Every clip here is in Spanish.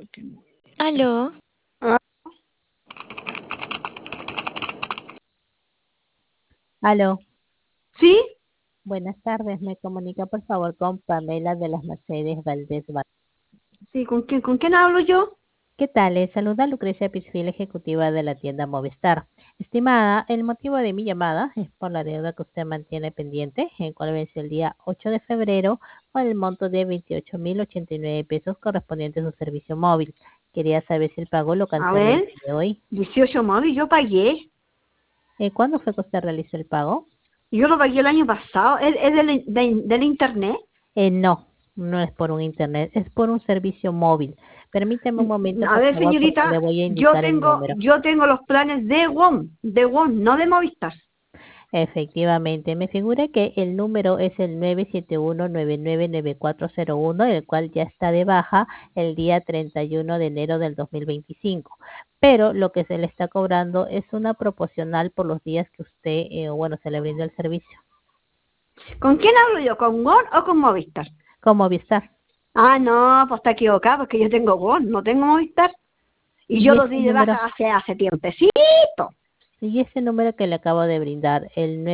Aló, Ah, Aló, ¿sí? buenas tardes. Me comunica por favor con Pamela de las Mercedes Valdés. Sí, ¿con quién hablo yo? ¿Qué tal? Les saluda Lucrecia Pisfil, ejecutiva de la tienda Movistar. Estimada, el motivo de mi llamada es por la deuda que usted mantiene pendiente, el cual venció el día 8 de febrero con el monto de 28.089 pesos correspondiente a su servicio móvil. Quería saber si el pago lo A canceló el ver, día de hoy. 18 móvil, yo pagué. ¿Cuándo fue que usted realizó el pago? Yo lo pagué el año pasado. ¿Es del internet? No, no es por un internet, es por un servicio móvil. Permíteme un momento, A por ver, favor, porque señorita, le voy a yo indicar el tengo, número. yo tengo los planes de WOM, no de Movistar. Efectivamente, me figura que el número es el 971999401, el cual ya está de baja el día 31 de enero del 2025. Pero lo que se le está cobrando es una proporcional por los días que usted, se le brinda el servicio. ¿Con quién hablo yo? ¿Con WOM o con Movistar? Con Movistar. Ah, no, pues está equivocado, porque yo tengo WOM, no tengo Movistar. Y yo Y lo ese di de número, baja hace tiempecito. y ese número que le acabo de brindar, el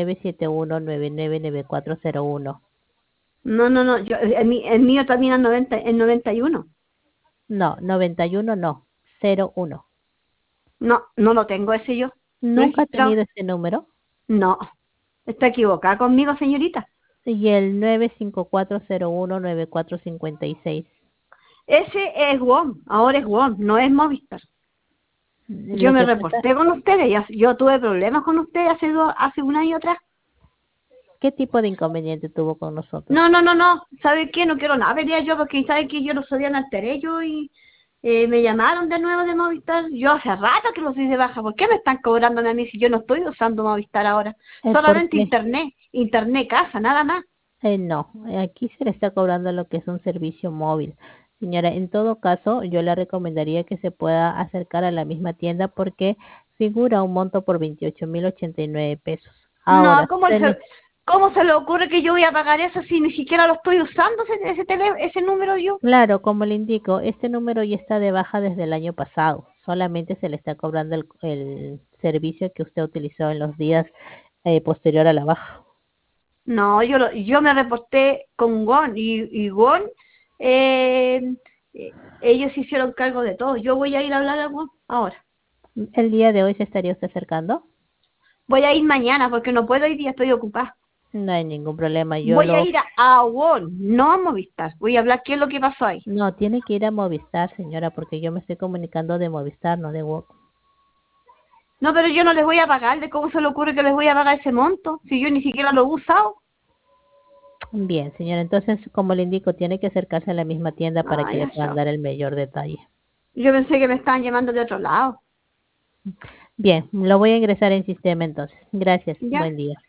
971999401. No, el mío termina en 91. No, 91 no, 01. No lo tengo ese yo ¿Nunca ha registrado. tenido ese número? No, está equivocada conmigo, señorita. Y el 954019456. Ese es WOM, ahora es WOM, no es Movistar. Yo Lo me que pasa, reporté con ustedes, yo tuve problemas con ustedes hace un año atrás. ¿qué tipo de inconveniente tuvo con nosotros? No, ¿sabe qué? No quiero nada, venía yo porque sabe que yo los día me alteré yo y me llamaron de nuevo de Movistar. Yo hace rato que los di de baja, ¿por qué me están cobrando a mí si yo no estoy usando Movistar ahora? ¿Por Solamente qué? internet casa, nada más. No, aquí se le está cobrando lo que es un servicio móvil. Señora, en todo caso, yo le recomendaría que se pueda acercar a la misma tienda porque figura un monto por 28.089 pesos. No, Ahora, se le ¿cómo se le ocurre que yo voy a pagar eso si ni siquiera lo estoy usando ese número yo? Claro, como le indico, este número ya está de baja desde el año pasado. Solamente se le está cobrando el servicio que usted utilizó en los días posterior a la baja. No, yo me reporté con GON y GON, eh, ellos se hicieron cargo de todo. Yo voy a ir a hablar a GON ahora. ¿El día de hoy se estaría usted acercando? Voy a ir mañana porque no puedo hoy día, estoy ocupada. No hay ningún problema. Voy a ir a GON, no a Movistar. Voy a hablar qué es lo que pasó ahí. No, tiene que ir a Movistar, señora, porque yo me estoy comunicando de Movistar, no de WOM. No, pero yo no les voy a pagar. ¿De cómo se le ocurre que les voy a pagar ese monto? Si yo ni siquiera lo he usado. Bien, señora, entonces, como le indico, tiene que acercarse a la misma tienda para que Ay, le puedan eso. dar el mayor detalle. Yo pensé que me estaban llamando de otro lado. Bien, lo voy a ingresar en sistema entonces. Gracias, ¿Ya? buen día.